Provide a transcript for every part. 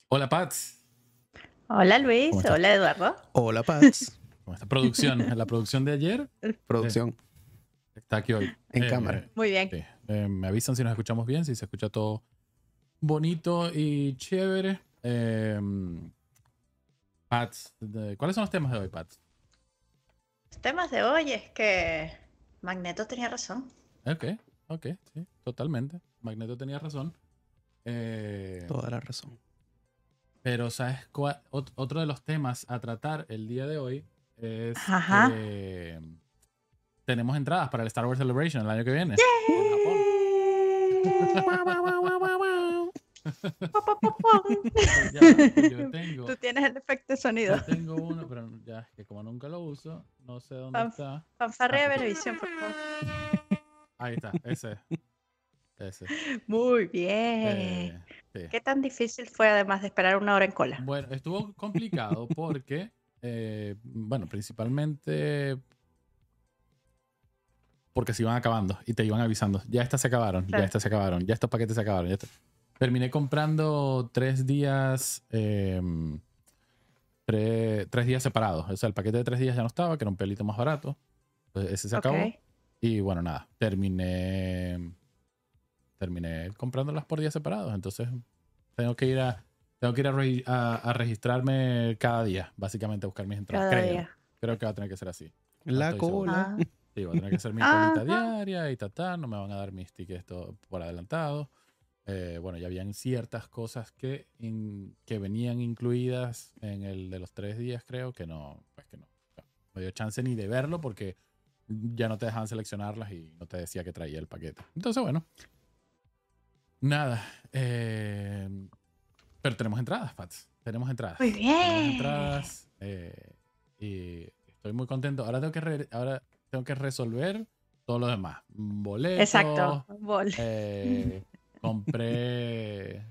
Hola, Pats. Hola ¿Cómo Luis, estás? hola Eduardo. Hola, Pats. ¿Cómo está? Producción. La producción de ayer Producción está aquí hoy. en cámara. Muy bien. Sí. Me avisan si nos escuchamos bien, si se escucha todo bonito y chévere. Pats, ¿cuáles son los temas de hoy, Pats? Los temas de hoy es que Magneto tenía razón. Ok, sí, totalmente. Magneto tenía razón. Toda la razón. Pero, ¿sabes cuál? Otro de los temas a tratar el día de hoy es Ajá. que tenemos entradas para el Star Wars Celebration el año que viene. Ya va, que yo tengo. Tú tienes el efecto de sonido. Yo tengo uno, pero ya es que como nunca lo uso, no sé dónde está. Fanfarrea Ah, de Venevisión, por favor. ahí está, ese. Muy bien. Sí. ¿Qué tan difícil fue además de esperar 1 hora en cola? Bueno, estuvo complicado porque, bueno, principalmente porque se iban acabando y te iban avisando. Ya estas se acabaron, Claro. ya estas se acabaron, ya estos paquetes se acabaron. Terminé comprando 3 días, 3 días separados. O sea, el paquete de 3 días ya no estaba, que era un pelito más barato. Entonces, ese se acabó. Ok. Y bueno, nada, terminé comprándolas por días separados. Entonces, tengo que ir a registrarme cada día, básicamente a buscar mis entradas. Cada día. Creo que va a tener que ser así. La estoy seguro. cola. Ah. Sí, voy a tener que hacer mi colita Ajá. diaria y no me van a dar mis tickets por adelantado. Bueno, ya habían ciertas cosas que venían incluidas en el de los 3 días, creo, que no, pues que no. No me dio chance ni de verlo porque ya no te dejaban seleccionarlas y no te decía que traía el paquete. Entonces, bueno, nada. Pero tenemos entradas, Pats. Tenemos entradas. Muy bien. Tenemos entradas y estoy muy contento. Ahora tengo que resolver todo lo demás. Boletos. Exacto. Compré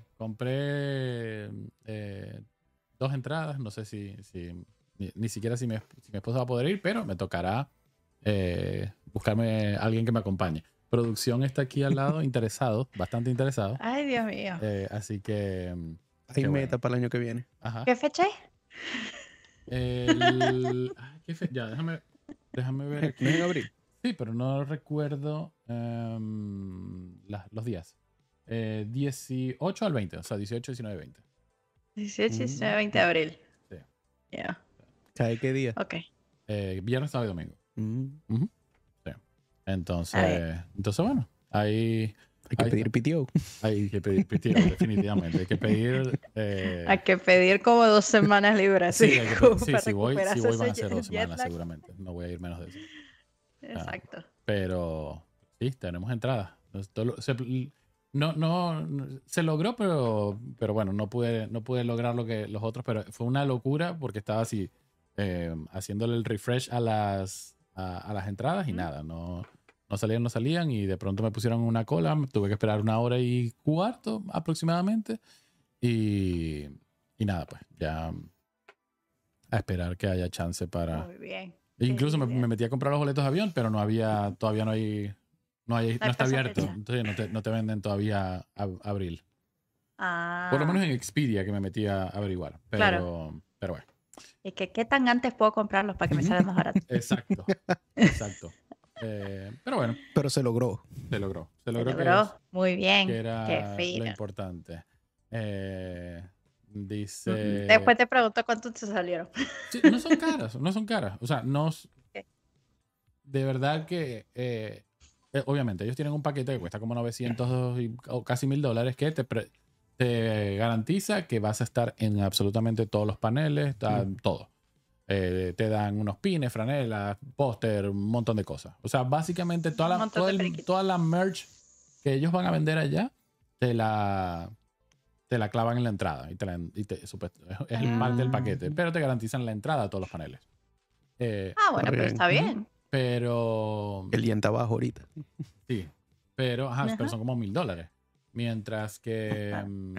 2 entradas. No sé si ni siquiera si mi esposa va a poder ir, pero me tocará buscarme a alguien que me acompañe. Producción está aquí al lado, bastante interesado. Ay, Dios mío. Así que Hay qué meta bueno. para el año que viene. Ajá. ¿Qué fecha es? Ya, déjame ver aquí. ¿No es en abril? Sí, pero no recuerdo los días. 18 al 20, o sea, 18, 19, 20. 18, 19, 20 de abril. Sí. Ya. ¿Cae qué día? Ok. Viernes, sábado y domingo. Mm. Sí. Entonces, bueno, ahí Hay que ahí pedir PTO. hay que pedir PTO, definitivamente. Hay que pedir. Hay que pedir como 2 semanas libres. Sí, así hay que como sí, para si voy recuperarse van a ese ser 2 jet semanas lag. seguramente. No voy a ir menos de eso. Exacto. Pero sí, tenemos entradas. Se logró, pero bueno, no pude lograr lo que los otros, pero fue una locura porque estaba así haciéndole el refresh a las entradas y nada, no salían y de pronto me pusieron una cola, tuve que esperar 1 hora y cuarto aproximadamente y nada, pues ya a esperar que haya chance para. Muy bien. Incluso Qué me bien. metí a comprar los boletos de avión, pero todavía no está fecha abierto. fecha. Entonces no te venden todavía abril. Ah. Por lo menos en Expedia que me metí a averiguar. Pero bueno. ¿Y qué tan antes puedo comprarlos para que me salga más barato? Exacto. Pero bueno, Pero se logró. se logró. Se Se logró logró. Muy bien. que Qué era lo fino. importante. Dice. Después te pregunto cuánto te salieron. Sí, no son caras. O sea, no. Ok. De verdad que obviamente ellos tienen un paquete que cuesta como 900 o casi $1,000 que te garantiza que vas a estar en absolutamente todos los paneles, todo. Te dan unos pines, franelas, póster, un montón de cosas. O sea, básicamente Un montón de periquitos. toda la merch que ellos van a vender allá te la clavan en la entrada y es parte del paquete, pero te garantizan la entrada a todos los paneles. Bueno, Está pero bien. está bien. Pero El diente abajo ahorita. sí, pero Ajá. son como $1,000. Mientras que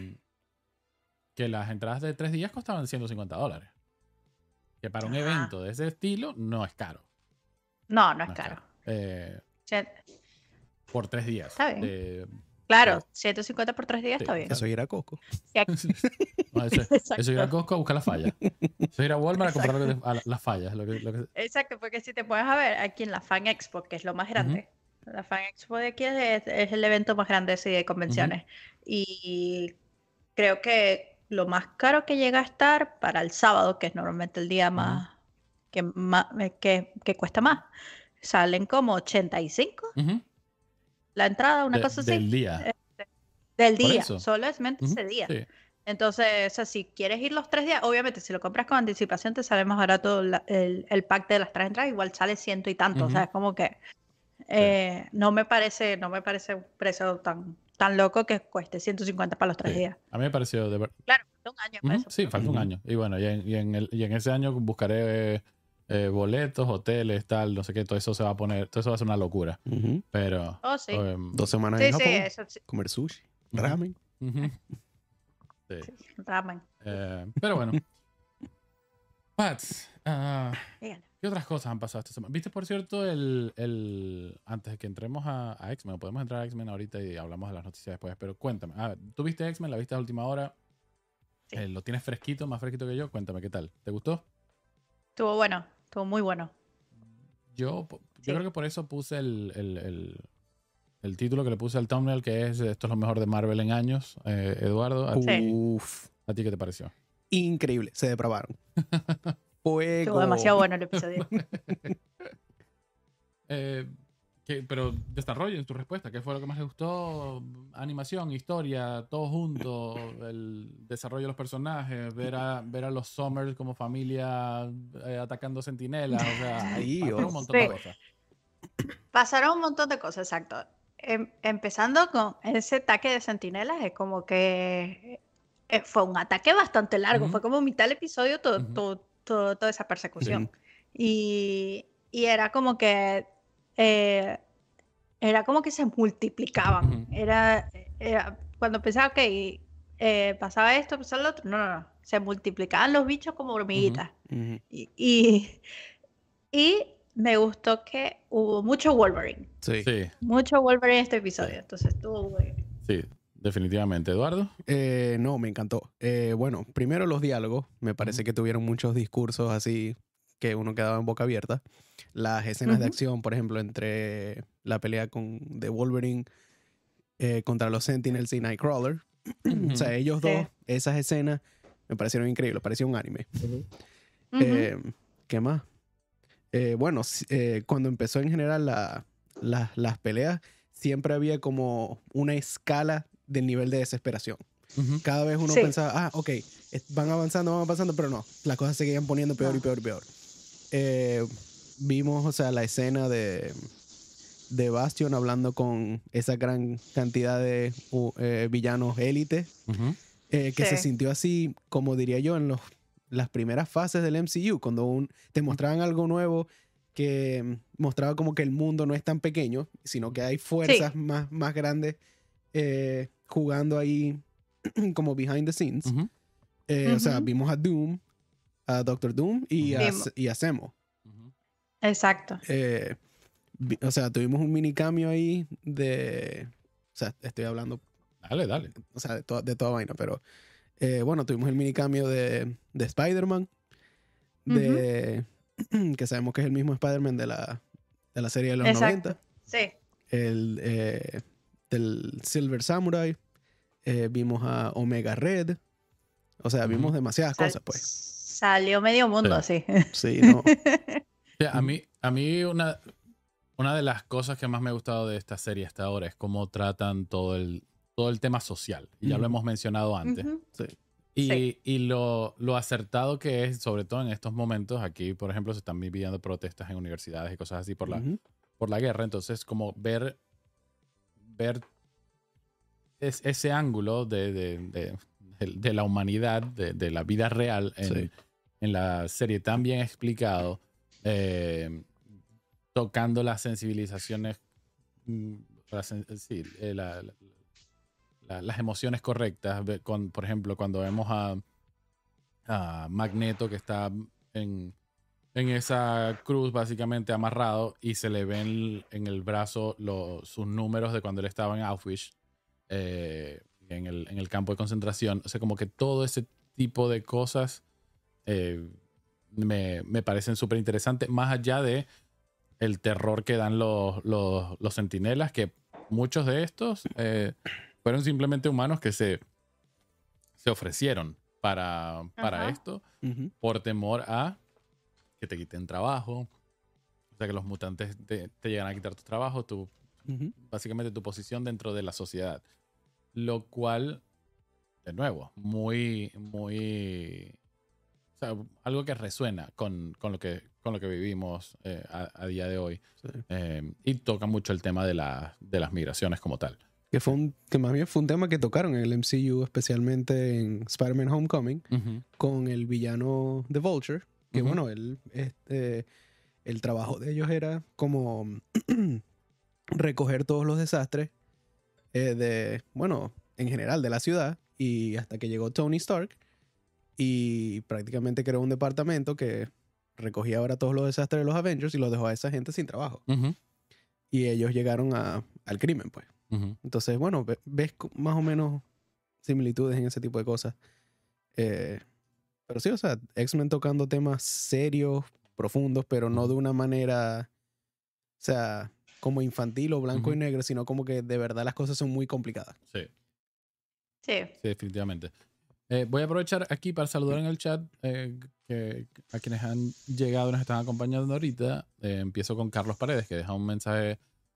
las entradas de 3 días costaban $150. Que para un Ajá. evento de ese estilo no es caro. No es caro. Eh, O sea, por 3 días. está bien. Claro, 150 por 3 días Sí, está bien. Eso es ir a Costco. Y aquí- No, eso es ir a Exacto. Costco a buscar las fallas. Eso es ir a Walmart a comprar Exacto. las fallas. Exacto, porque si te pones a ver aquí en la Fan Expo, que es lo más grande, la Fan Expo de aquí es el evento más grande sí, de convenciones. Y creo que lo más caro que llega a estar para el sábado, que es normalmente el día que cuesta más, salen como 85 Ujú. la entrada, una cosa así, Del día. del Por día, eso. solamente Ujú. ese día. Sí. Entonces, o sea, si quieres ir los 3 días, obviamente si lo compras con anticipación te sale más barato el pack de las 3 entradas, igual sale ciento y tanto, o sea, Ujú. es como que Sí. no me parece un precio tan loco que cueste 150 para los 3 Sí. días. A mí me pareció de verdad. Claro, falta un año para eso, Sí, pero falta un año. Y bueno, y en ese año buscaré boletos, hoteles, tal, no sé qué, todo eso se va a poner, todo eso va a ser una locura. Ujú. Pero. Oh, sí. 2 semanas Sí, en sí, Japón. eso sí, Comer sushi, Ujú. ramen. Ujú. Sí. sí, ramen. Pero bueno. Pats, Dígale. ¿qué otras cosas han pasado esta semana? ¿Viste, por cierto, antes de que entremos a X-Men? Podemos entrar a X-Men ahorita y hablamos de las noticias después, pero cuéntame. ¿Tú viste X-Men? ¿La viste a última hora? Sí. ¿Lo tienes fresquito, más fresquito que yo? Cuéntame, ¿qué tal? ¿Te gustó? Estuvo bueno, estuvo muy bueno. Yo Sí. creo que por eso puse el título que le puse al thumbnail, que es Esto es lo mejor de Marvel en años. Eduardo, Sí. Uf, ¿a ti qué te pareció? increíble. Se depravaron. Estuvo Fuego. demasiado bueno el episodio. Eh, pero desarrollen tu respuesta. ¿Qué fue lo que más les gustó? Animación, historia, todo junto, el desarrollo de los personajes, ver a los Summers como familia atacando sentinelas, o sea, Sí, pasaron un montón de Sí. cosas. Pasaron un montón de cosas, exacto. Empezando con ese ataque de centinelas, es como que fue un ataque bastante largo, Ujú, fue como mitad del episodio ujú, toda esa persecución. Ujú. Y era como que se multiplicaban. ujú, Era cuando pensaba que pasaba esto, pasaba lo otro, no. Se multiplicaban los bichos como ujú. hormiguitas. Ujú. Y me gustó que hubo mucho Wolverine. Sí. Sí, Mucho Wolverine en este sí, episodio. Entonces estuvo muy bien. sí, definitivamente. Eduardo. No, me encantó. Bueno, primero los diálogos. Me parece Ujú, que tuvieron muchos discursos así que uno quedaba en boca abierta. Las escenas de Ujú. acción, por ejemplo, entre la pelea de Wolverine contra los Sentinels y Nightcrawler. O sea, ujú, ellos dos, Sí. esas escenas me parecieron increíbles. Parecía un anime. Ujú. Eh, ¿Qué más? Bueno, cuando empezó en general las peleas, siempre había como una escala del nivel de desesperación. ujú. Cada vez uno Sí. pensaba, ok, van avanzando, pero no, las cosas seguían poniendo peor y No. peor y peor. Eh, Vimos, o sea, la escena de Bastion hablando con esa gran cantidad de villanos élite, Ujú, que se Sí. sintió así, como diría yo, en las primeras fases del MCU, cuando te mostraban algo nuevo que mostraba como que el mundo no es tan pequeño, sino que hay fuerzas Sí. más grandes jugando ahí como behind the scenes. ujú, O sea, Ujú. vimos a Doom, a Doctor Doom y ujú, y a Zemo. ujú. Exacto. O sea, tuvimos un mini cambio ahí o sea, estoy hablando, Dale, dale. o sea, de toda vaina, pero bueno, tuvimos el mini cambio de Spider-Man, Ujú. de que sabemos que es el mismo Spider-Man de la serie de los Exacto. 90, Sí. del Silver Samurai, vimos a Omega Red, o sea, vimos Ujú. demasiadas cosas, pues. Salió medio mundo Sí. así. Sí, no. Sí, a mí una de las cosas que más me ha gustado de esta serie hasta ahora es cómo tratan todo el tema social. Y ya lo Ujú. hemos mencionado antes. Ujú. Sí. Sí. Y lo acertado que es, sobre todo en estos momentos, aquí, por ejemplo, se están viviendo protestas en universidades y cosas así por Ujú. la guerra. Entonces, como ver ese ángulo de la humanidad, de la vida real Sí. en la serie tan bien explicado, eh, tocando las sensibilizaciones, mm, sí, las emociones correctas. Por ejemplo, cuando vemos a Magneto que está en esa cruz básicamente amarrado y se le ven en el brazo sus números de cuando él estaba en Auschwitz. en el campo de concentración. O sea, como que todo ese tipo de cosas me parecen súper interesantes, más allá de el terror que dan los centinelas, que muchos de estos fueron simplemente humanos que se ofrecieron para esto por temor a que te quiten trabajo. O sea, que los mutantes te llegan a quitar tu trabajo, básicamente tu posición dentro de la sociedad. Lo cual, de nuevo, muy, muy... O sea, algo que resuena con lo que vivimos a día de hoy. Sí. Y toca mucho el tema de las migraciones como tal. Que más bien fue un tema que tocaron en el MCU, especialmente en Spider-Man Homecoming, con el villano The Vulture, que bueno, el trabajo de ellos era como recoger todos los desastres en general de la ciudad, y hasta que llegó Tony Stark y prácticamente creó un departamento que recogía ahora todos los desastres de los Avengers y los dejó a esa gente sin trabajo. Y ellos llegaron al crimen, pues. Entonces, bueno, ves más o menos similitudes en ese tipo de cosas. Pero sí, o sea, X-Men tocando temas serios, profundos, pero no de una manera, o sea, como infantil o blanco y negro, sino como que de verdad las cosas son muy complicadas. Sí. Sí. Sí, definitivamente. Voy a aprovechar aquí para saludar en el chat a quienes han llegado y nos están acompañando ahorita. Empiezo con Carlos Paredes, que deja un mensaje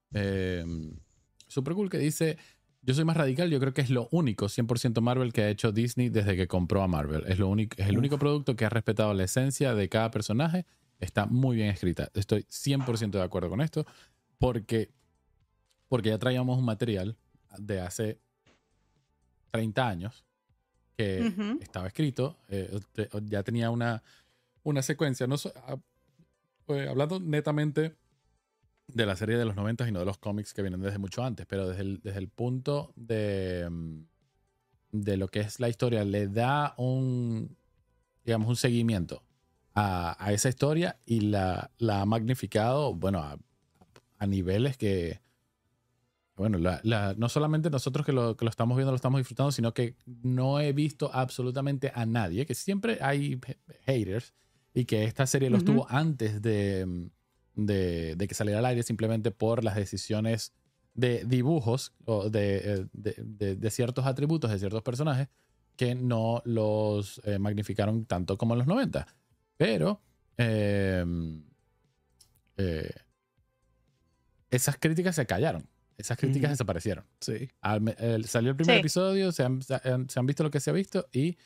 súper cool que dice: yo soy más radical, yo creo que es lo único 100% Marvel que ha hecho Disney desde que compró a Marvel. Es el único producto que ha respetado la esencia de cada personaje. Está muy bien escrita. Estoy 100% de acuerdo con esto, porque ya traíamos un material de hace 30 años que estaba escrito, ya tenía una secuencia, hablando netamente de la serie de los 90 y no de los cómics que vienen desde mucho antes, pero desde el punto de lo que es la historia, le da un seguimiento a esa historia y la ha magnificado, bueno, a niveles que, bueno, no solamente nosotros que lo estamos viendo, lo estamos disfrutando, sino que no he visto absolutamente a nadie, que siempre hay haters, y que esta serie los tuvo antes de que saliera al aire, simplemente por las decisiones de dibujos o de ciertos atributos de ciertos personajes que no los magnificaron tanto como en los 90. Pero esas críticas se callaron. Esas críticas desaparecieron. Sí. Salió el primer episodio, se han visto lo que se ha visto y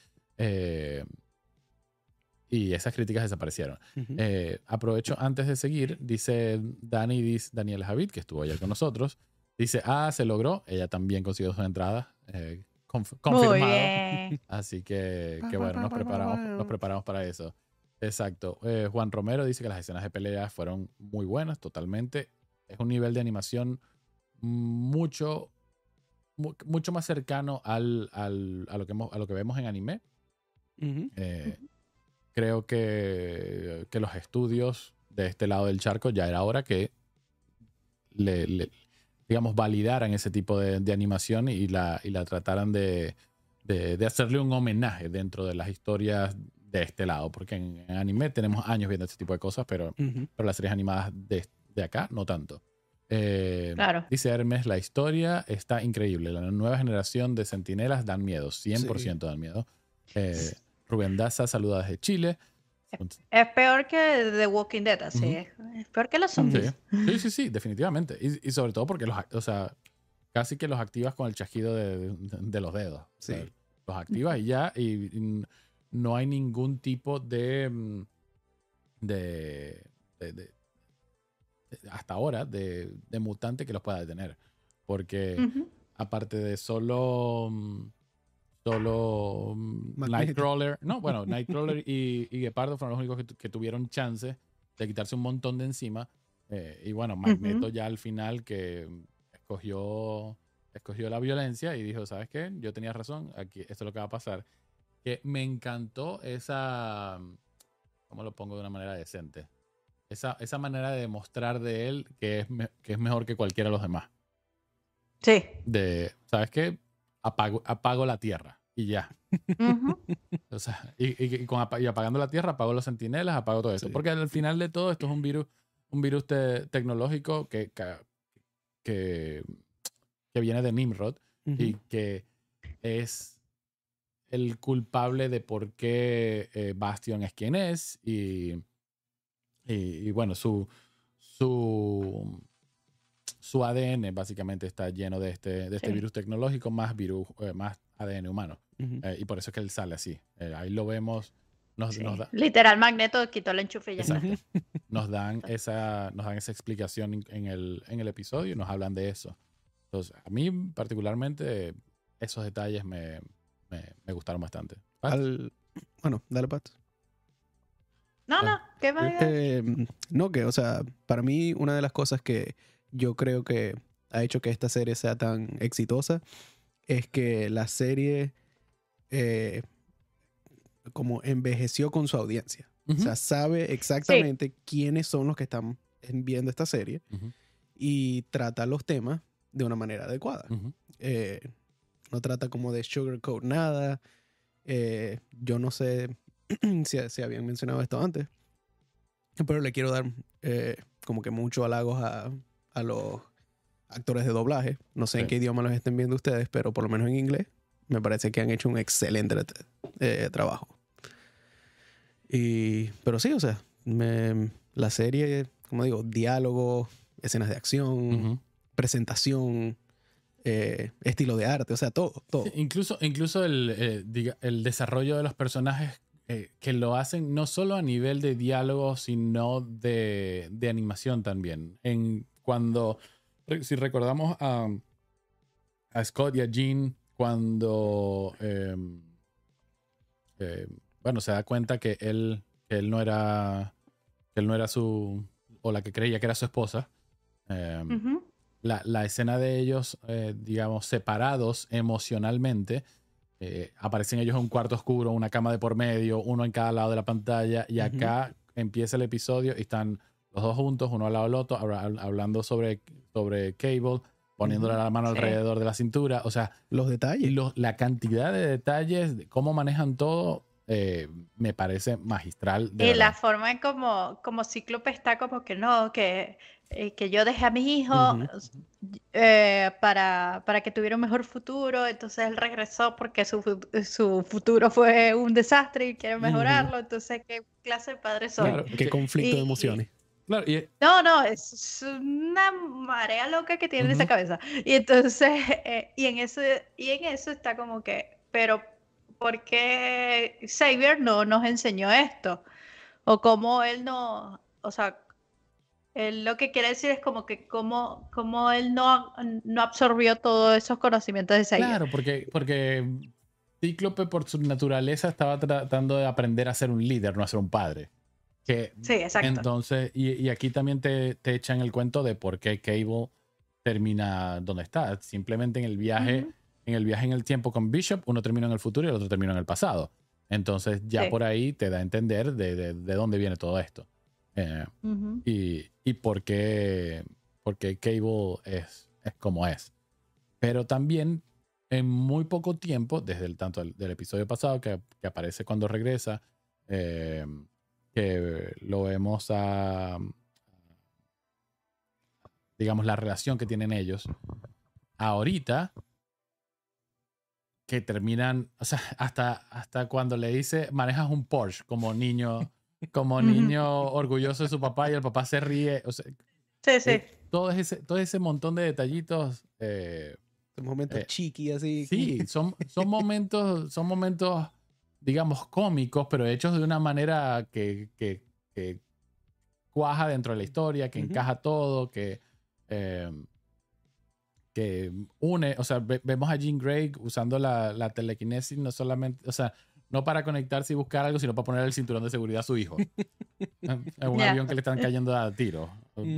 esas críticas desaparecieron. Aprovecho antes de seguir, dice Daniel Javid, que estuvo ayer con nosotros, dice: se logró. Ella también consiguió sus entradas. Confirmado. Muy bien. Así que bueno, nos preparamos para eso. Exacto. Juan Romero dice que las escenas de pelea fueron muy buenas, totalmente. Es un nivel de animación mucho más cercano a lo que vemos en anime. Creo que los estudios de este lado del charco ya era hora que digamos, validaran ese tipo de animación y la trataran de hacerle un homenaje dentro de las historias de este lado, porque en anime tenemos años viendo este tipo de cosas, pero las series animadas de acá no tanto. Claro. Dice Hermes: la historia está increíble. La nueva generación de centinelas dan miedo, 100% dan miedo. Rubén Daza saluda desde Chile. Es peor que The Walking Dead, así. Es peor que los zombies. Sí, definitivamente. Y sobre todo porque casi que los activas con el chasquido de los dedos. Sí. O sea, los activas y ya, y no hay ningún tipo de hasta ahora de mutante que los pueda detener, porque aparte de solo Nightcrawler, Nightcrawler y Gepardo fueron los únicos que tuvieron chance de quitarse un montón de encima, y bueno, Magneto ya al final, que escogió la violencia y dijo: ¿sabes qué? Yo tenía razón, aquí esto es lo que va a pasar. Que me encantó esa, ¿cómo lo pongo de una manera decente? Esa manera de demostrar de él que es mejor que cualquiera de los demás. Sí. ¿Sabes qué? Apago la Tierra y ya. Ujú. O sea, y apagando la Tierra, apago los centinelas, apago todo esto. Sí. Porque al final de todo esto es un virus tecnológico que viene de Nimrod y que es el culpable de por qué Bastion es quien es y bueno, su ADN básicamente está lleno de este Sí. virus tecnológico más más ADN humano. Ujú. Y por eso es que él sale así. Ahí lo vemos. Sí. Nos da, Literal, Magneto quitó el enchufe y ya exacto. está. Nos dan esa explicación en el episodio y nos hablan de eso. Entonces, a mí particularmente esos detalles me gustaron bastante. ¿Pat? Bueno, dale, Pat. No, ¿qué más? No, que, o sea, para mí una de las cosas que yo creo que ha hecho que esta serie sea tan exitosa es que la serie como envejeció con su audiencia. O sea, sabe exactamente quiénes son los que están viendo esta serie y trata los temas de una manera adecuada. No trata como de sugarcoat nada. Yo no sé si habían mencionado esto antes, pero le quiero dar como que muchos halagos a los actores de doblaje. No sé en qué idioma los estén viendo ustedes, pero por lo menos en inglés me parece que han hecho un excelente trabajo. Pero sí, o sea, la serie, como digo, diálogo, escenas de acción, presentación, estilo de arte, o sea, todo. Sí, incluso el desarrollo de los personajes que lo hacen no solo a nivel de diálogo, sino de animación también. Si recordamos a Scott y a Jean cuando bueno, se da cuenta que él no era o la que creía que era su esposa. La escena de ellos, digamos, separados emocionalmente, aparecen ellos en un cuarto oscuro, una cama de por medio, uno en cada lado de la pantalla, y acá empieza el episodio y están los dos juntos, uno al lado del otro, hablando sobre Cable, poniéndole la mano alrededor de la cintura. O sea, los detalles. La cantidad de detalles, de cómo manejan todo, me parece magistral. Y la forma en como Cíclope está como que no, que yo dejé a mi hijo para que tuviera un mejor futuro, entonces él regresó porque su futuro fue un desastre y quiere mejorarlo, entonces ¿qué clase de padre soy? Claro, qué conflicto de emociones. Claro, No, es una marea loca que tiene en esa cabeza. Y entonces, y en eso está como que, pero ¿por qué Xavier no nos enseñó esto? O cómo él no, o sea, él lo que quiere decir es como que cómo él no absorbió todos esos conocimientos de Xavier. Claro, porque Cíclope por su naturaleza estaba tratando de aprender a ser un líder, no a ser un padre. Sí, exacto. Entonces, y aquí también te echan el cuento de por qué Cable termina donde está. Simplemente en el viaje en el tiempo con Bishop, uno terminó en el futuro y el otro terminó en el pasado. Entonces ya por ahí te da a entender de dónde viene todo esto. Y por qué Cable es como es. Pero también en muy poco tiempo, desde tanto del episodio pasado que aparece cuando regresa, que lo vemos digamos, la relación que tienen ellos. Ahorita, que terminan, o sea, hasta cuando le dice, manejas un Porsche como niño orgulloso de su papá y el papá se ríe. O sea, sí. Todo ese montón de detallitos. Momentos chiqui así. Sí, son momentos, digamos, cómicos, pero hechos de una manera que cuaja dentro de la historia, que encaja todo, que une, o sea, vemos a Jean Grey usando la telequinesis no solamente, o sea, no para conectarse y buscar algo, sino para poner el cinturón de seguridad a su hijo. En un avión que le están cayendo a tiro.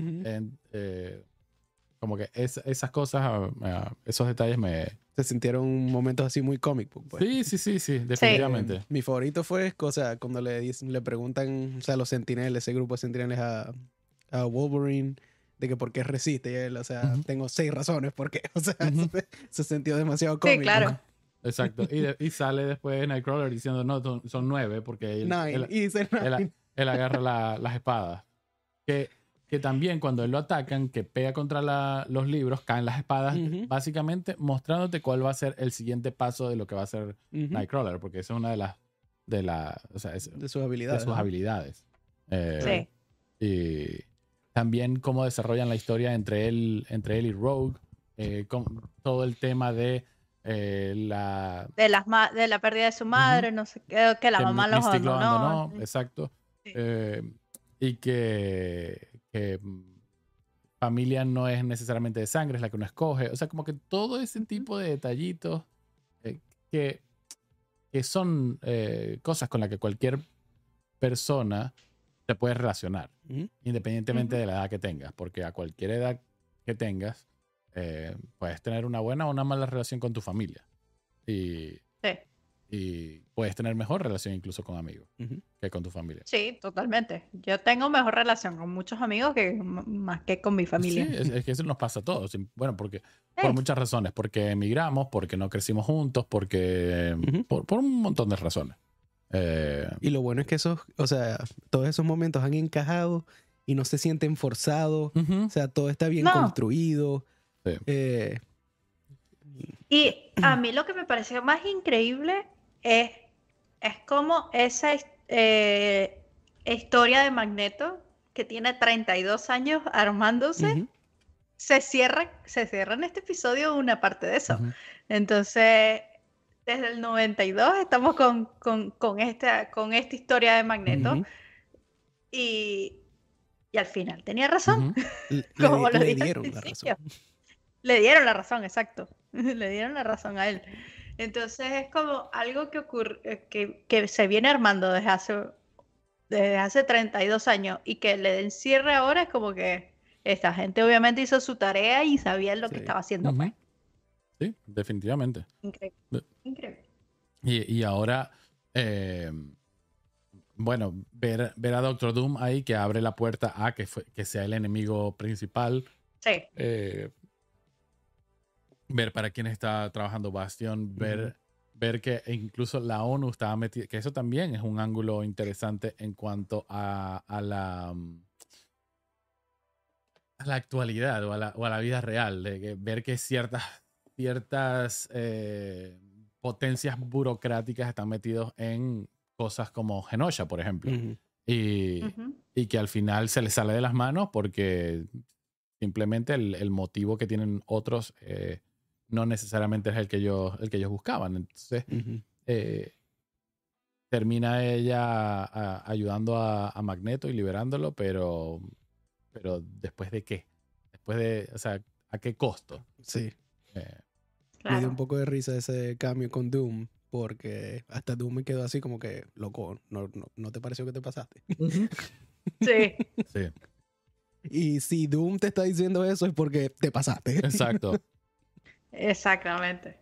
Como que esas cosas, esos detalles se sintieron momentos así muy comic book, pues. Sí, definitivamente. Mi favorito fue, o sea, cuando le preguntan, o sea, los Sentineles, ese grupo de Sentineles a Wolverine, de que por qué resiste. Y él, o sea, Ujú. tengo 6 razones por qué. O sea, Ujú. se sintió demasiado Sí, cómico. claro. Exacto. Y sale después Nightcrawler diciendo, no, son 9, porque Nine. Y dice Nine. él agarra las espadas. Que también cuando él lo atacan, que pega contra los libros, caen las espadas, Ujú. básicamente mostrándote cuál va a ser el siguiente paso de lo que va a ser Ujú. Nightcrawler, porque esa es una o sea, De sus habilidades. de sus ¿no? habilidades. Sí. Y también cómo desarrollan la historia entre él y Rogue, con todo el tema de la De la pérdida de su madre, no sé qué, que la que mamá los Mystique lo abandonó. abandonó, exacto. Sí. Y que familia no es necesariamente de sangre, es la que uno escoge. O sea, como que todo ese tipo de detallitos eh, que, que son cosas con las que cualquier persona te puede relacionar, Ujú. independientemente Ujú. de la edad que tengas, porque a cualquier edad que tengas, puedes tener una buena o una mala relación con tu familia. Sí. Y puedes tener mejor relación incluso con amigos Ujú. que con tu familia. Sí, totalmente. Yo tengo mejor relación con muchos amigos que más que con mi Sí, familia. es que eso nos pasa a todos. Bueno, porque por Sí. muchas razones. Porque emigramos, porque no crecimos juntos, porque Ujú. por un montón de razones. Y lo bueno es que o sea, todos esos momentos han encajado y no se sienten forzados. Ujú. O sea, todo está bien No. construido. Sí. Y a mí lo que me pareció más increíble es como esa historia de Magneto, que tiene 32 años armándose, Ujú. se cierra en este episodio una parte de eso. Ujú. Entonces, desde el 92 estamos con esta historia de Magneto. Ujú. Y al final tenía razón, Ujú. como lo Le dije al dieron la razón. principio. Le dieron la razón, exacto. Le dieron la razón a él. Entonces es como algo que ocurre, que se viene armando desde hace 32 años y que le den cierre ahora es como que esta gente obviamente hizo su tarea y sabían lo que Sí. estaba haciendo, pues. Ujú. Sí, definitivamente. Increíble. Increíble. Y ahora, bueno, ver a Doctor Doom ahí que abre la puerta a que sea el enemigo principal. Sí. Ver para quién está trabajando Bastion, ver que incluso la ONU estaba metida, que eso también es un ángulo interesante en cuanto a la actualidad o a la vida real, de ver que ciertas potencias burocráticas están metidos en cosas como Genosha, por ejemplo. Ujú. Y que al final se les sale de las manos porque simplemente el motivo que tienen otros no necesariamente es el que ellos buscaban. Entonces, Ujú. termina ella ayudando a Magneto y liberándolo, pero ¿después de qué? O sea, ¿a qué costo? Sí. Eh, Me dio un Claro. poco de risa ese cambio con Doom, porque hasta Doom me quedó así como que, loco, ¿no te pareció que te pasaste? Sí. sí, Y si Doom te está diciendo eso es porque te pasaste. exacto. Exactamente.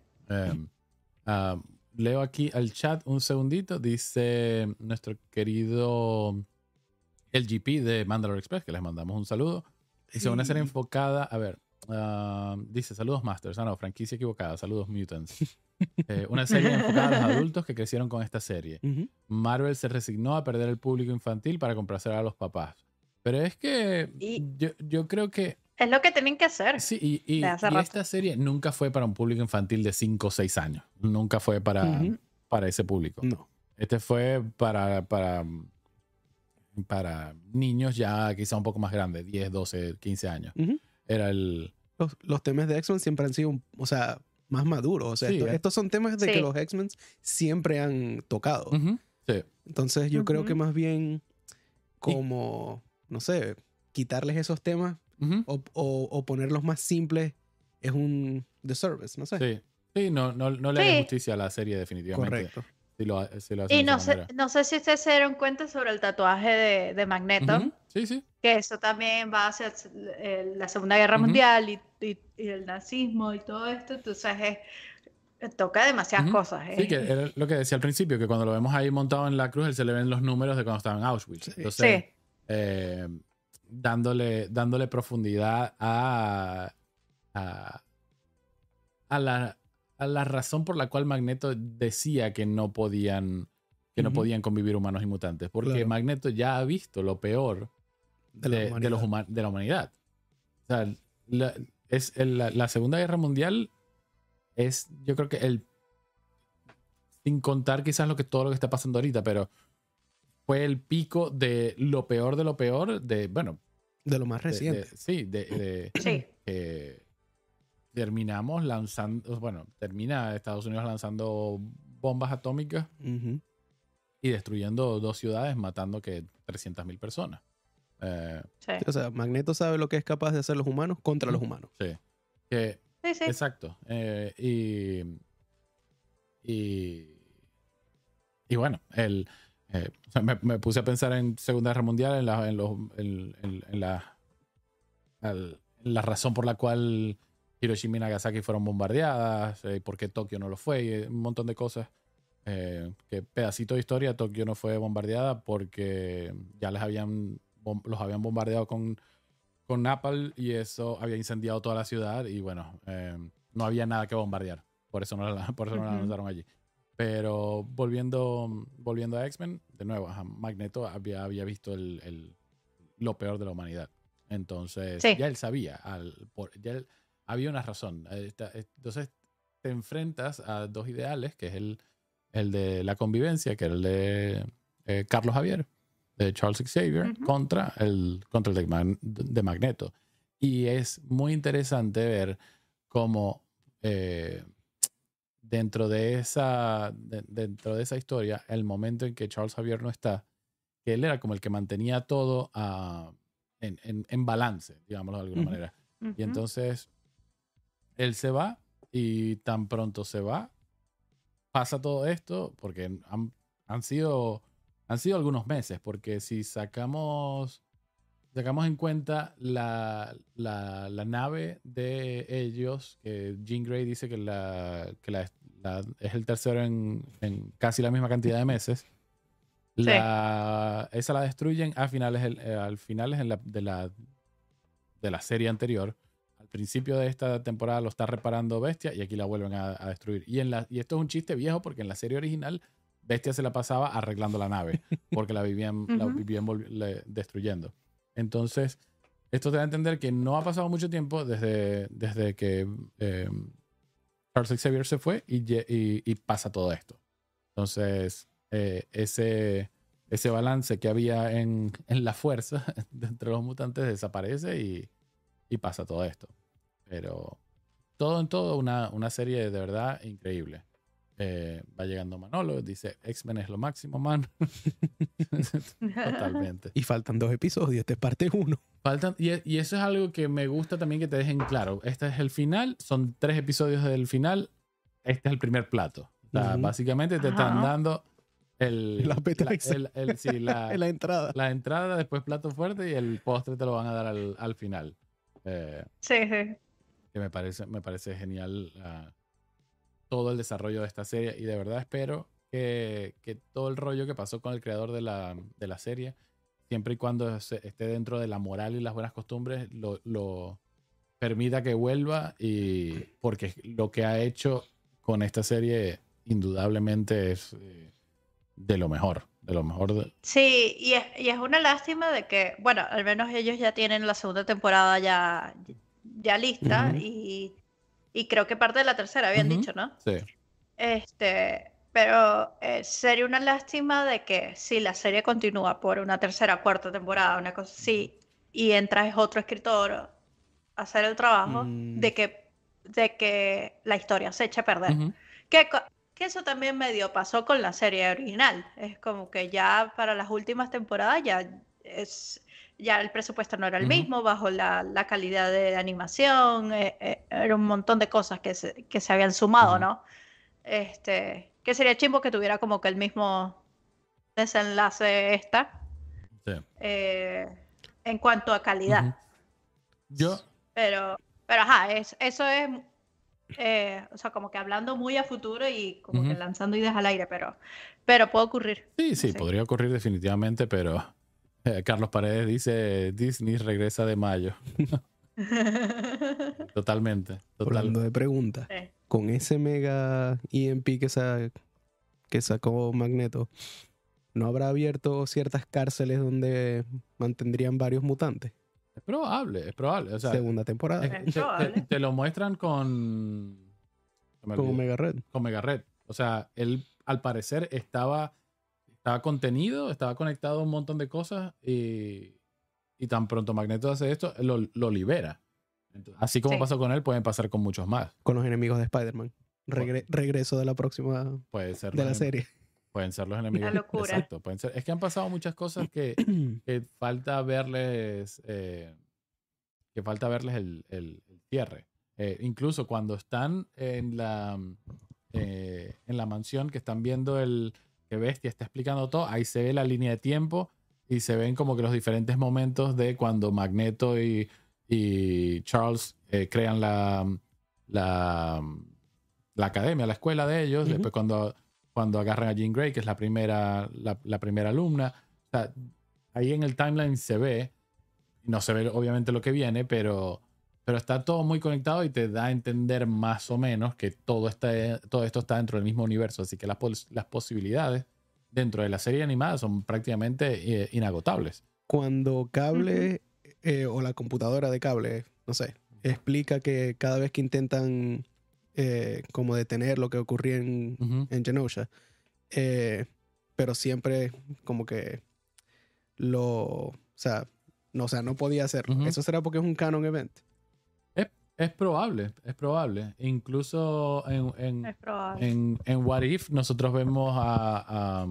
Leo aquí al chat un segundito. Dice nuestro querido LGP de Mandalore Express, que les mandamos un saludo. Dice una serie enfocada, a ver, dice saludos Masters, no, franquicia equivocada, saludos Mutants. Una serie enfocada a los adultos que crecieron con esta serie. Ujú. Marvel se resignó a perder el público infantil para complacer a los papás. Pero es que Y yo creo que es lo que tienen que hacer. sí, y de hace rato. esta serie nunca fue para un público infantil de 5 o 6 años. Nunca fue para ese público. No. Este fue para niños ya quizá un poco más grandes, 10, 12, 15 años. Ujú. Era el... Los temas de X-Men siempre han sido, o sea, más maduros. O sea, Sí, estos son temas de que Sí. los X-Men siempre han tocado. Ujú, sí. Entonces yo creo que Ujú. más bien como, no sé, quitarles esos temas Ujú, o ponerlos más simples es un disservice, no sé. sí. Sí, no le haría Sí. justicia a la serie definitivamente. Correcto. Si lo hacen Y de esa no manera. sé si ustedes se dieron cuenta sobre el tatuaje de Magneto, Ujú, sí, sí. que eso también va hacia la Segunda Guerra Ujú. Mundial y el nazismo y todo esto. Entonces toca demasiadas Ujú. cosas. Sí, que era lo que decía al principio, que cuando lo vemos ahí montado en la cruz, él se le ven los números de cuando estaba en Auschwitz. Sí. Entonces, Sí. dándole profundidad a la razón por la cual Magneto decía que no podían convivir humanos y mutantes. Porque Claro. Magneto ya ha visto lo peor de la humanidad. O sea, la Segunda Guerra Mundial es, yo creo que sin contar quizás todo lo que está pasando ahorita, pero fue el pico de lo peor, de lo más reciente. Sí. Terminamos termina Estados Unidos lanzando bombas atómicas Ujú. y destruyendo 2 ciudades, matando 300.000 personas. Sí. O sea, Magneto sabe lo que es capaz de hacer los humanos contra los humanos. Sí. Sí. Exacto. Y bueno, o sea, me puse a pensar en Segunda Guerra Mundial, en la razón por la cual Hiroshima y Nagasaki fueron bombardeadas, por qué Tokio no lo fue, y un montón de cosas. Que pedacito de historia, Tokio no fue bombardeada porque ya los habían bombardeado con napalm y eso había incendiado toda la ciudad y bueno, no había nada que bombardear. Por eso no la lanzaron allí. Pero volviendo a X-Men, de nuevo, Magneto había visto lo peor de la humanidad. Entonces, Sí. ya él sabía, había una razón. Entonces, te enfrentas a 2 ideales, que es el de la convivencia, que era el de Carlos Javier, de Charles Xavier, contra el de Magneto. Y es muy interesante ver cómo dentro de esa historia, el momento en que Charles Xavier no está, que él era como el que mantenía todo en balance, digámoslo de alguna manera. Y entonces él se va y tan pronto se va, pasa todo esto, porque han sido algunos meses, porque si sacamos en cuenta la nave de ellos, que Jean Grey dice que es el tercero en casi la misma cantidad de meses, esa la destruyen al finales de la serie anterior. Al principio de esta temporada lo está reparando Bestia y aquí la vuelven a destruir. Y esto es un chiste viejo porque en la serie original Bestia se la pasaba arreglando la nave porque la vivían destruyendo. Entonces, esto te da a entender que no ha pasado mucho tiempo desde que Charles Xavier se fue y pasa todo esto. Entonces, ese balance que había en la fuerza entre los mutantes desaparece y pasa todo esto. Pero todo en todo, una serie de verdad increíble. Va llegando Manolo, dice X-Men es lo máximo, man. Totalmente. Y faltan 2 episodios, esta es parte 1. Y eso es algo que me gusta también que te dejen claro. Este es el final, son 3 episodios del final, este es el primer plato. O sea, básicamente te están dando la entrada. La entrada, después plato fuerte y el postre te lo van a dar al final. Sí. Que me parece genial todo el desarrollo de esta serie y de verdad espero que todo el rollo que pasó con el creador de la serie, siempre y cuando esté dentro de la moral y las buenas costumbres, lo permita que vuelva, y porque lo que ha hecho con esta serie indudablemente es de lo mejor. Sí, y es una lástima de que, bueno, al menos ellos ya tienen la segunda temporada ya lista y creo que parte de la tercera habían dicho, ¿no? Sí. Pero sería una lástima de que si la serie continúa por una tercera, cuarta temporada, una cosa así, y entra otro escritor a hacer el trabajo, de que la historia se eche a perder. Que eso también medio pasó con la serie original. Es como que ya para las últimas temporadas ya el presupuesto no era el mismo, bajo la calidad de animación, era un montón de cosas que se habían sumado, ¿no? Que sería chimbo que tuviera como que el mismo desenlace en cuanto a calidad. Pero ajá, eso es o sea, como que hablando muy a futuro y como que lanzando ideas al aire, pero puede ocurrir. Sí, podría ocurrir definitivamente, pero Carlos Paredes dice, Disney regresa de mayo. Totalmente. Hablando de preguntas, Sí. con ese mega EMP que sacó Magneto, ¿no habrá abierto ciertas cárceles donde mantendrían varios mutantes? Es probable. O sea, Segunda temporada. Es probable. te lo muestran con... se me Con olvidó. Omega Red. Con Mega Red. O sea, él al parecer estaba contenido, estaba conectado a un montón de cosas y tan pronto Magneto hace esto, lo libera. Entonces, así como Sí. pasó con él, pueden pasar con muchos más. Con los enemigos de Spider-Man. Regreso de la próxima Puede ser de la serie. Pueden ser los enemigos. Una locura. Exacto. Pueden ser. Es que han pasado muchas cosas que falta verles. Que falta verles el cierre. Incluso cuando están en la mansión, que están viendo que Bestia está explicando todo, ahí se ve la línea de tiempo y se ven como que los diferentes momentos de cuando Magneto y Charles crean la academia, la escuela de ellos. Ujú. Después cuando agarran a Jean Grey, que es la primera alumna. O sea, ahí en el timeline se ve, no se ve obviamente lo que viene, pero está todo muy conectado y te da a entender más o menos que todo esto está dentro del mismo universo. Así que las posibilidades dentro de la serie animada son prácticamente inagotables. Cuando Cable o la computadora de Cable, no sé, explica que cada vez que intentan como detener lo que ocurría en Genosha, pero siempre como que o sea, no podía hacerlo. Ujú. ¿Eso será porque es un canon event? Es probable. Incluso Es probable. en What If nosotros vemos a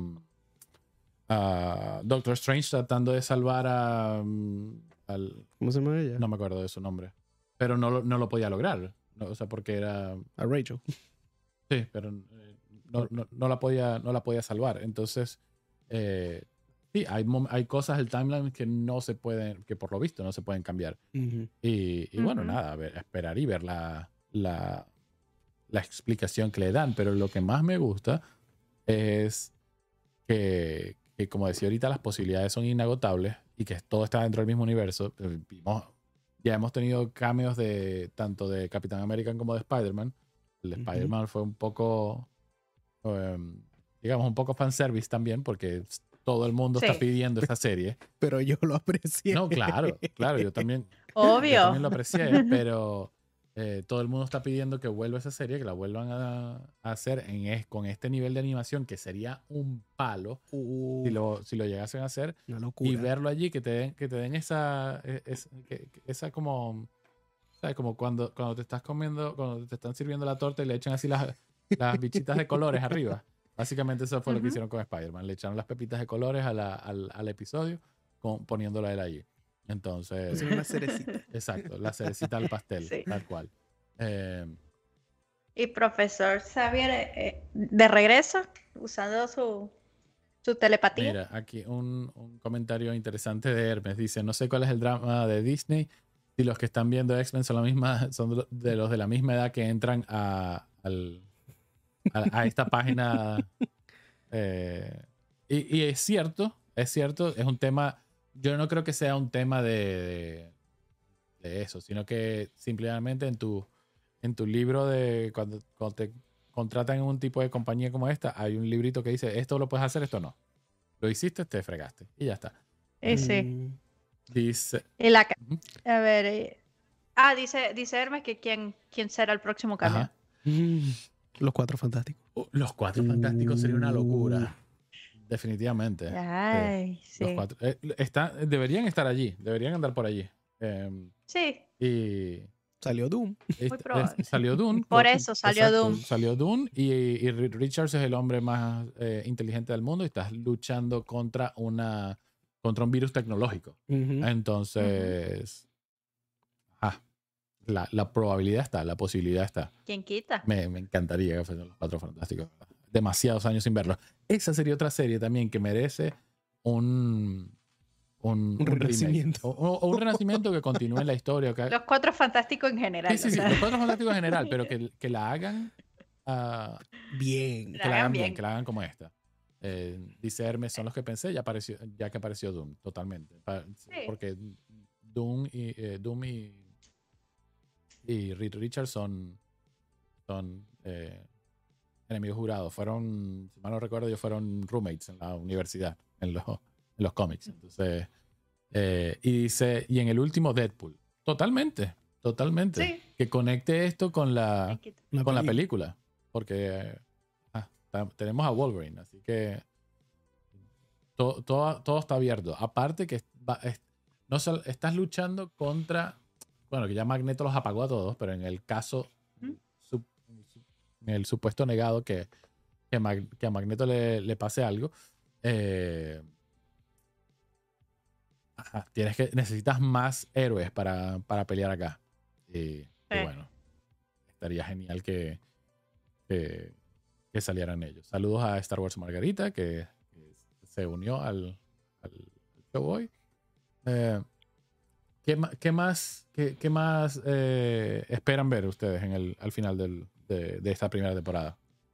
Doctor Strange tratando de salvar al... ¿Cómo se llama ella? No me acuerdo de su nombre. Pero no lo podía lograr. No, o sea, porque era... A Rachel. Sí, pero no la podía salvar. Entonces, sí, hay cosas del timeline que no se pueden, que por lo visto no se pueden cambiar. Ujú. Y bueno, Ujú. nada, a ver, esperar y ver la explicación que le dan. Pero lo que más me gusta es que como decía ahorita, las posibilidades son inagotables y que todo está dentro del mismo universo. Ya hemos tenido cameos tanto de Capitán América como de Spider-Man. El de Ujú. Spider-Man fue un poco, digamos, un poco fanservice también, porque todo el mundo está Sí. pidiendo esta serie. Pero yo lo aprecié. No, claro, yo también Obvio. lo aprecié, pero todo el mundo está pidiendo que vuelva esa serie, que la vuelvan a hacer con este nivel de animación, que sería un palo si lo llegasen a hacer. Una locura. Y verlo allí, que te den esa como, ¿sabes? Como cuando te estás comiendo, cuando te están sirviendo la torta y le echan así las bichitas de colores arriba. Básicamente eso fue lo que Ujú. hicieron con Spider-Man. Le echaron las pepitas de colores al episodio, poniéndolo a él allí. Entonces, Pusieron una cerecita. exacto, la cerecita al pastel, Sí. tal cual. Y profesor Xavier de regreso, usando su telepatía. Mira, aquí un comentario interesante de Hermes. Dice, no sé cuál es el drama de Disney, si los que están viendo X-Men son de los de la misma edad que entran a esta página. Y es cierto, es un tema, yo no creo que sea un tema de eso, sino que simplemente en tu libro cuando te contratan en un tipo de compañía como esta, hay un librito que dice, esto lo puedes hacer, esto no. Lo hiciste, te fregaste. Y ya está. Y sí. Mm. Dice... Y Ujú. a ver. Dice Hermes que quién será el próximo cambio. Ajá. Los Cuatro Fantásticos. Los Cuatro Fantásticos sería una locura. Definitivamente. Ay, sí. Los cuatro. Deberían estar allí. Deberían andar por allí. Sí, Y Salió Doom. muy probable. salió Dune. Por eso salió Exacto, Doom. Salió Dune y Richards es el hombre más inteligente del mundo y estás luchando contra un virus tecnológico. Ujú. Entonces, la probabilidad está, la posibilidad está. ¿Quién quita? Me encantaría que fueran los Cuatro Fantásticos. Demasiados años sin verlos. Esa sería otra serie también que merece un renacimiento. remake. O un renacimiento que continúe la historia. Los Cuatro Fantásticos en general. Sí, o sea. los Cuatro Fantásticos en general, pero que la hagan Bien. que la hagan bien, que la hagan como esta. Dice Hermes, son los que pensé, ya que apareció Doom, totalmente. Sí. Porque Doom y Reed Richards son enemigos jurados. Fueron, si mal no recuerdo, ellos fueron roommates en la universidad, en los cómics. Entonces, y dice, y en el último Deadpool, totalmente. Sí. Que conecte esto con la Thank you. película. Porque tenemos a Wolverine, así que todo está abierto. Aparte que estás luchando contra, bueno, que ya Magneto los apagó a todos, pero en el caso, en el supuesto negado que a Magneto le pase algo, necesitas más héroes para pelear acá. Y bueno, estaría genial que salieran ellos. Saludos a Star Wars Margarita, que se unió al show hoy. ¿Qué más esperan ver ustedes al final de esta primera temporada?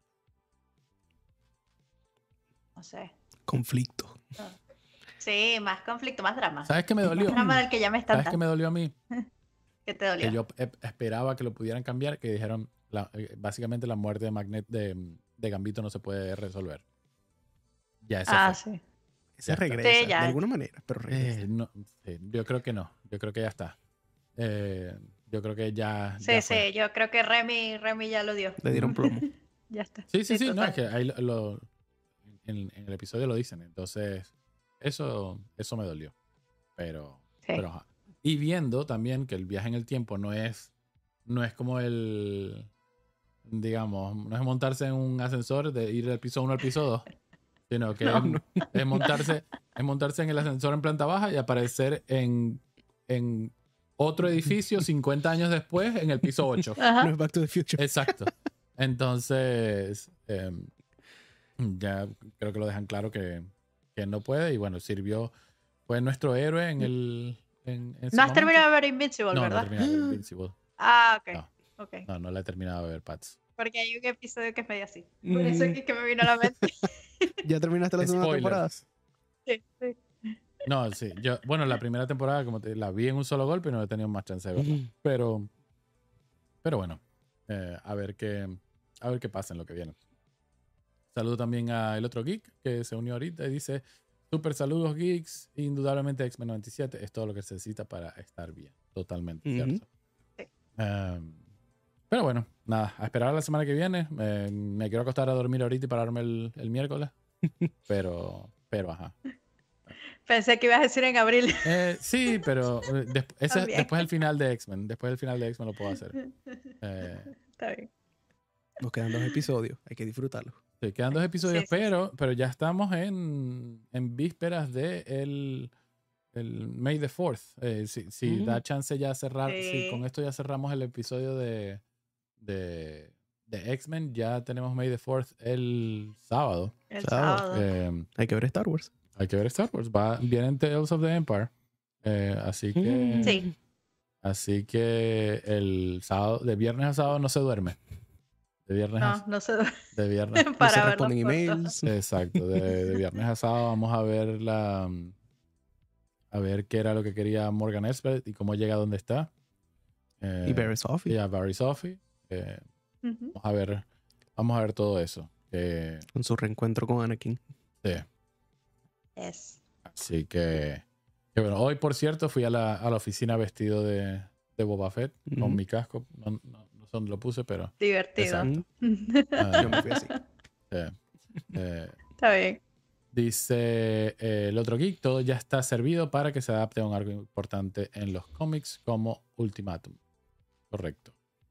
No sé. Conflicto. Sí, más conflicto, más drama. ¿Sabes qué me dolió? Más drama del que ya me están ¿Sabes qué me dolió a mí? ¿Qué te dolió? Que yo esperaba que lo pudieran cambiar, que dijeron básicamente la muerte de Gambito no se puede resolver. Ya eso sí. Se regresa, Sí, ya. de alguna manera, pero regresa. yo creo que no. Yo creo que ya está. Yo creo que ya. Sí, ya sí, fue. yo creo que Remy ya lo dio. Le dieron plomo. Ya está. Sí, no, total. es que ahí en el episodio lo dicen. Entonces, eso me dolió. Pero ajá. Y viendo también que el viaje en el tiempo no es como digamos, no es montarse en un ascensor de ir del piso 1 al piso 2, sino que es montarse en el ascensor en planta baja y aparecer en otro edificio 50 años después en el piso 8. No es Back to the Future. Exacto. Entonces, ya creo que lo dejan claro que no puede. Y bueno, fue nuestro héroe en el. No has terminado de ver Invincible, ¿verdad? ¿verdad? No he terminado de ver Invincible. Ok. No la he terminado de ver, Pats. Porque hay un episodio que es medio así. Por eso es que me vino a la mente. ¿Ya terminaste la segunda temporada? Sí. No, sí. Bueno, la primera temporada, como la vi en un solo golpe y no he tenido más chance de verla. Pero bueno, a ver qué pasa en lo que viene. Saludo también a el otro geek que se unió ahorita y dice: super saludos, geeks. Indudablemente X-Men 97 es todo lo que se necesita para estar bien. Totalmente cierto. Sí. Pero bueno, nada, a esperar a la semana que viene. Me quiero acostar a dormir ahorita y pararme el miércoles. Pero ajá. Pensé que ibas a decir en abril. Sí, pero después del final de X-Men. Después del final de X-Men lo puedo hacer. Está bien. Nos quedan 2 episodios. Hay que disfrutarlos. Sí, quedan 2 episodios, Sí. pero ya estamos en vísperas de el May the 4th. Si da chance ya cerrar. Sí. Si con esto ya cerramos el episodio de X-Men, ya tenemos May the 4th el sábado. El sábado. Hay que ver Star Wars. Hay que ver Star Wars. Vienen Tales of the Empire. Así que. Sí. Así que el sábado, de viernes a sábado no se duerme. De viernes no se de viernes. para no se ver responden emails. Exacto. De viernes a sábado vamos a ver a ver qué era lo que quería Morgan Elsbeth y cómo llega a donde está. Y Barry Sophie. Y a Barry Sophie. Vamos a ver todo eso. Con su reencuentro con Anakin. Sí. Yes. Así que bueno, hoy por cierto fui a la oficina vestido de Boba Fett con mi casco. No sé dónde lo puse, pero divertido. Exacto. Yo me fui así. Está bien. Dice el otro geek: todo ya está servido para que se adapte a un arco importante en los cómics como Ultimatum. Correcto.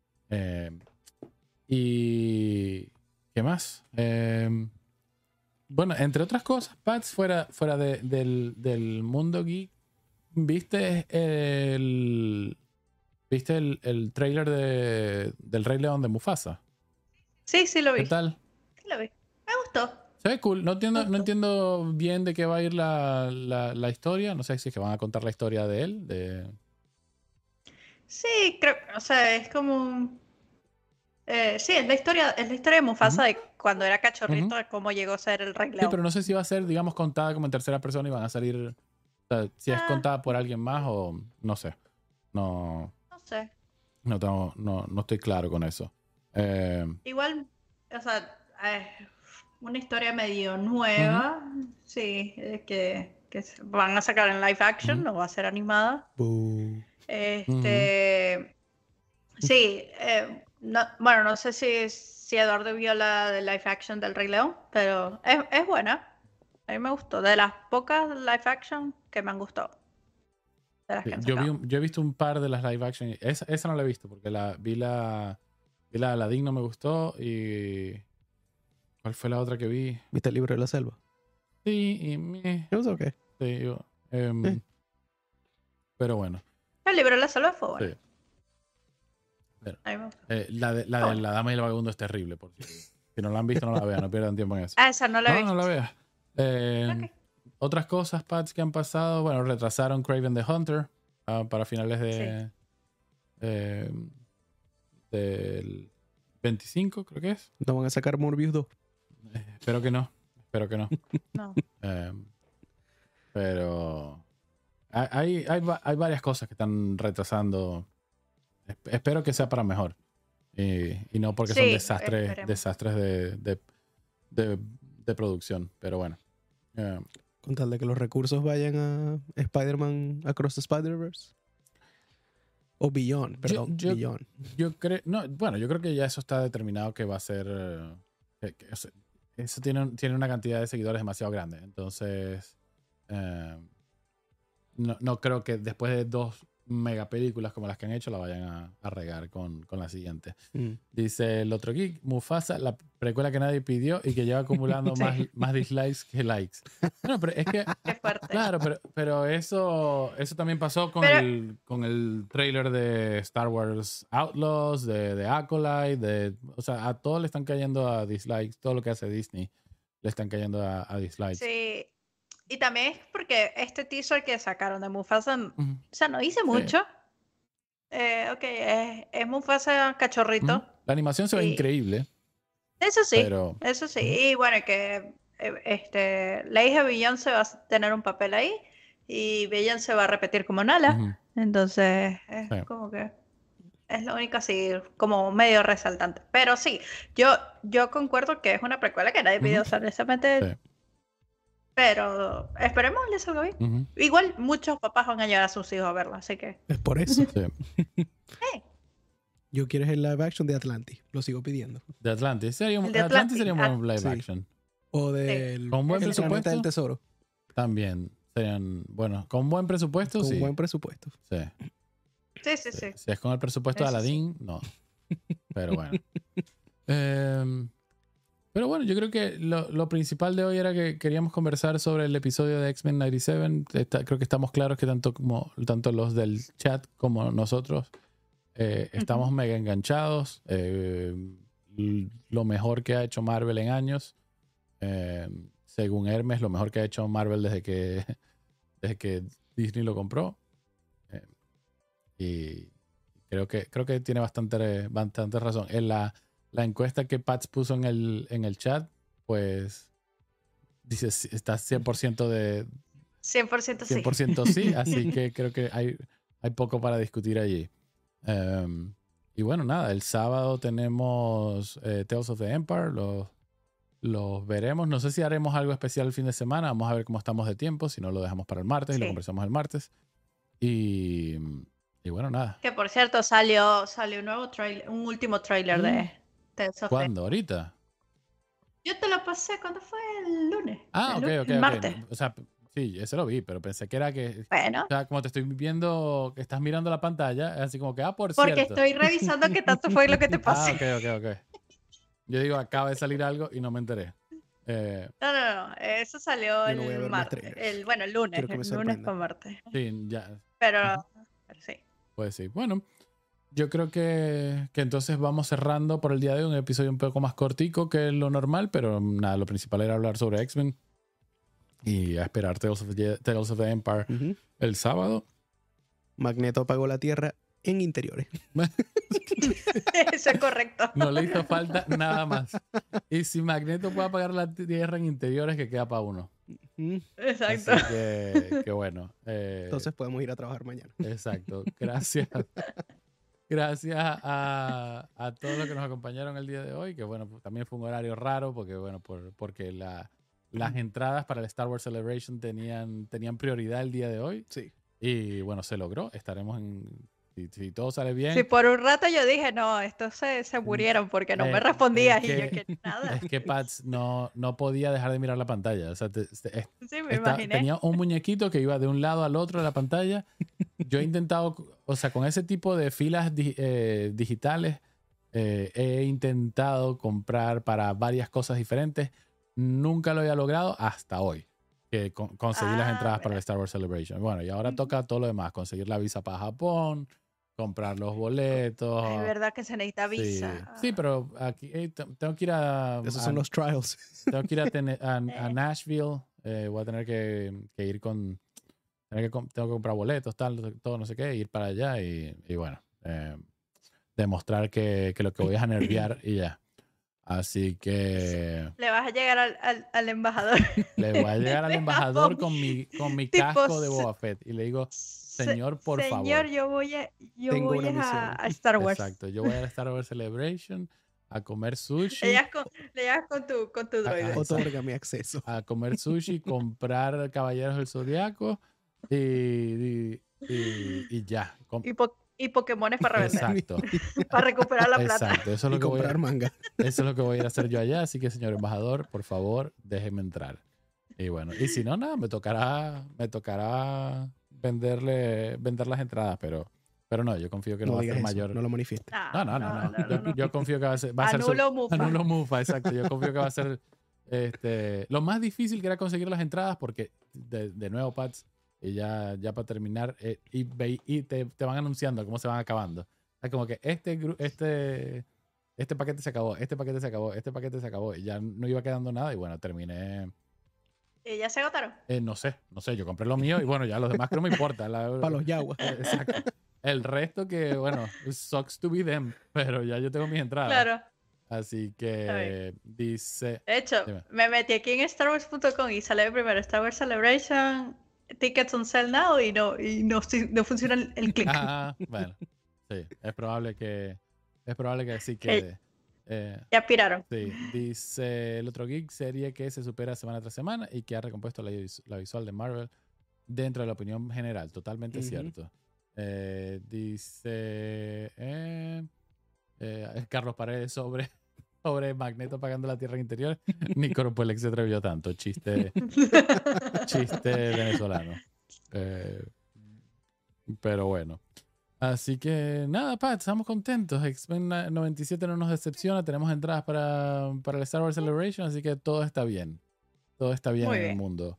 ¿Y qué más? Bueno, entre otras cosas, Pats, fuera del mundo geek, ¿viste el trailer del Rey León de Mufasa? Sí, lo vi. ¿Qué tal? Sí, lo vi. Me gustó. Se ve cool. No entiendo bien de qué va a ir la historia. No sé si es que van a contar la historia de él. Sí, creo, o sea, es como Sí, es la historia de Mufasa de cuando era cachorrito, de cómo llegó a ser el Rey Sí, León. pero no sé si va a ser, digamos, contada como en tercera persona y van a salir, o sea, si es contada por alguien más o no sé. No, No sé. no estoy claro con eso. Igual, o sea, una historia medio nueva, sí, van a sacar en live action, Ujú. no va a ser animada. Boo. Este, sí, bueno, no sé si Eduardo vio la de live action del Rey León, pero es buena. A mí me gustó, de las pocas live action que me han gustado, de las que han sacado. Yo he visto un par de las live action. Esa no la he visto porque vi la de Aladdin, no me gustó. Y ¿cuál fue la otra que vi? ¿Viste el libro de la selva? Sí, ¿Qué pasó? ¿Qué? sí, pero bueno, El libro de la selva fue bueno. sí. Pero, A mí me gustó. la de Bueno. la Dama y el Vagabundo es terrible. Porque si no la han visto, no la vean, no pierdan tiempo en eso. Esa no la he No visto. la veas. Ok. Otras cosas, Pats, que han pasado. Bueno, retrasaron Kraven the Hunter para finales del 25, creo que es. ¿No van a sacar Morbius 2? Espero que no. Espero que no. No. Pero hay varias cosas que están retrasando. Espero que sea para mejor. Y no porque son Sí, desastres esperemos. de producción. Pero bueno. Con tal de que los recursos vayan a Spider-Man Across the Spider-Verse. O Beyond, perdón. Beyond. Yo creo, no, bueno, yo creo que ya eso está determinado que va a ser. Eso tiene una cantidad de seguidores demasiado grande. Entonces, no creo que después de 2 megapelículas como las que han hecho la vayan a regar con la siguiente. Dice el otro geek, Mufasa, la precuela que nadie pidió y que lleva acumulando Sí. más dislikes que likes. No, pero es que Qué fuerte. claro, pero eso también pasó con el trailer de Star Wars Outlaws, de Acolyte, o sea, a todos le están cayendo a dislikes, todo lo que hace Disney le están cayendo a dislikes. Sí. Y también es porque este teaser que sacaron de Mufasa, Ujú. o sea, no hice mucho. Ok, es Mufasa cachorrito. Ujú. La animación se ve Y increíble, eso sí, pero eso sí. Y bueno, que la hija de Beyoncé va a tener un papel ahí y Beyoncé va a repetir como Nala. ujú, Entonces, es sí. como que es la única así, como medio resaltante. Pero sí, yo concuerdo que es una precuela que nadie pidió, o sea, honestamente, Sí. pero esperemos le salga bien. Ujú. Igual muchos papás van a llevar a sus hijos a verlo, así que... Es por eso. Sí. Yo quiero el live action de Atlantis. Lo sigo pidiendo. De Atlantis. El de Atlantis sería un buen live Sí. action. O del Con buen el presupuesto. planeta del tesoro. También serían, bueno, con buen presupuesto, Con sí. buen presupuesto. Sí. Sí. Si es con el presupuesto de Eso sí. Aladdin, no. Pero bueno. Pero bueno, yo creo que lo principal de hoy era que queríamos conversar sobre el episodio de X-Men 97. Creo que estamos claros que tanto los del chat como nosotros estamos mega enganchados. Lo mejor que ha hecho Marvel en años. Según Hermes, lo mejor que ha hecho Marvel desde que Disney lo compró. Y creo que tiene bastante razón. En la encuesta que Pats puso en el chat, pues dice está 100% de 100% sí. 100% sí, así que creo que hay poco para discutir allí. Y bueno, nada, el sábado tenemos Tales of the Empire, los veremos. No sé si haremos algo especial el fin de semana, vamos a ver cómo estamos de tiempo, si no lo dejamos para el martes y lo Sí. conversamos el martes. Y bueno, nada. Que por cierto, salió un nuevo trailer, un último trailer de Tales of the... ¿Cuándo? ¿Ahorita? Yo te lo pasé cuando fue el lunes. El martes. O sea, sí, ese lo vi, pero pensé que era que... Bueno, O sea, como te estoy viendo, que estás mirando la pantalla, es así como que, por porque cierto. estoy revisando qué tanto fue lo que te pasé. Ok. Yo digo, acaba de salir algo y no me enteré. No. Eso salió Yo no voy a el ver más martes. trailers. El lunes. Quiero que me El lunes sorprenda. con martes. Sí, ya. Pero sí. Pues sí. Bueno, yo creo que entonces vamos cerrando por el día de hoy un episodio un poco más cortico que lo normal, pero nada, lo principal era hablar sobre X-Men y a esperar Tales of the Empire Ujú. el sábado. Magneto apagó la Tierra en interiores. Eso es correcto. No le hizo falta nada más. Y si Magneto puede apagar la tierra en interiores, que queda para uno. Exacto. Así que bueno. Entonces podemos ir a trabajar mañana. Exacto. Gracias. Gracias a todos los que nos acompañaron el día de hoy, que bueno, pues, también fue un horario raro porque bueno, porque las entradas para el Star Wars Celebration tenían prioridad el día de hoy. Sí. Y bueno, se logró. Estaremos si todo sale bien. Sí, por un rato yo dije, no, estos se murieron porque no me respondías. Y yo, que nada. Es que Pats no podía dejar de mirar la pantalla. O sea, sí, me imaginé. Tenía un muñequito que iba de un lado al otro de la pantalla. Yo he intentado, o sea, con ese tipo de filas digitales, he intentado comprar para varias cosas diferentes. Nunca lo había logrado hasta hoy, que conseguí las entradas para el Star Wars Celebration. Bueno, y ahora toca todo lo demás, conseguir la visa para Japón, comprar los boletos. Es verdad que se necesita visa. Sí, pero aquí tengo que ir Esos son los trials. Tengo que ir a Nashville. Voy a tener que ir con... tengo que comprar boletos, todo no sé qué, ir para allá y bueno, demostrar que lo que voy es a nerviar y ya. Así que... Le vas a llegar al embajador. Le voy a llegar al embajador con mi casco de Boba Fett y le digo, señor, por favor. Señor, yo voy a Star Wars. Exacto, yo voy a Star Wars Celebration a comer sushi. Le llegas con tu droide. Otorga mi acceso. A comer sushi, comprar Caballeros del Zodiaco y ya. Y Pokémones para revender. Exacto. Para recuperar la plata. Exacto. Eso es lo que comprar manga. Eso es lo que voy a ir a hacer yo allá. Así que, señor embajador, por favor, déjeme entrar. Y bueno, y si no, nada, me tocará vender las entradas, pero no, yo confío que no va a ser mayor. No lo manifieste. No. Yo confío que va a ser Anulo Mufa, exacto. Yo confío que va a ser lo más difícil que era conseguir las entradas porque de nuevo, Pats, y ya para terminar, y te van anunciando cómo se van acabando. Es como que este paquete se acabó, este paquete se acabó, este paquete se acabó, y ya no iba quedando nada, y bueno, terminé. ¿Y ya se agotaron? No sé, yo compré lo mío, y bueno, ya los demás que no me importa. Para los yaguas. Exacto. El resto que, bueno, sucks to be them, pero ya yo tengo mis entradas. Claro. Así que dice... De hecho, me metí aquí en StarWars.com y sale primero Star Wars Celebration, Tickets on Sale Now y no funciona el click. Bueno, sí, es probable que así quede. Ya aspiraron. Sí, dice el otro geek, serie que se supera semana tras semana y que ha recompuesto la visual de Marvel dentro de la opinión general. Totalmente cierto. Dice Carlos Paredes sobre Magneto pagando la tierra interior. Ni Corpolex se atrevió tanto. Chiste venezolano. Pero bueno. Así que nada, Pat, estamos contentos. X-Men 97 no nos decepciona. Tenemos entradas para el Star Wars Celebration, así que todo está bien. Todo está bien en el mundo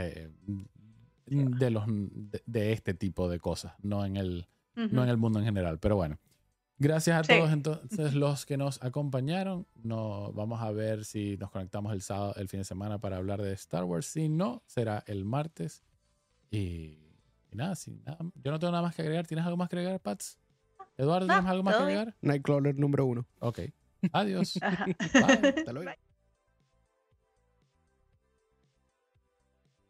de este tipo de cosas, no en el mundo en general. Pero bueno. Gracias a todos entonces los que nos acompañaron. Vamos a ver si nos conectamos el fin de semana para hablar de Star Wars. Si no, será el martes. Y nada, yo no tengo nada más que agregar. ¿Tienes algo más que agregar, Pats? Eduardo, ¿tienes algo más que agregar? Nightcrawler número 1. Ok. Adiós. Bye. Hasta luego. Bye.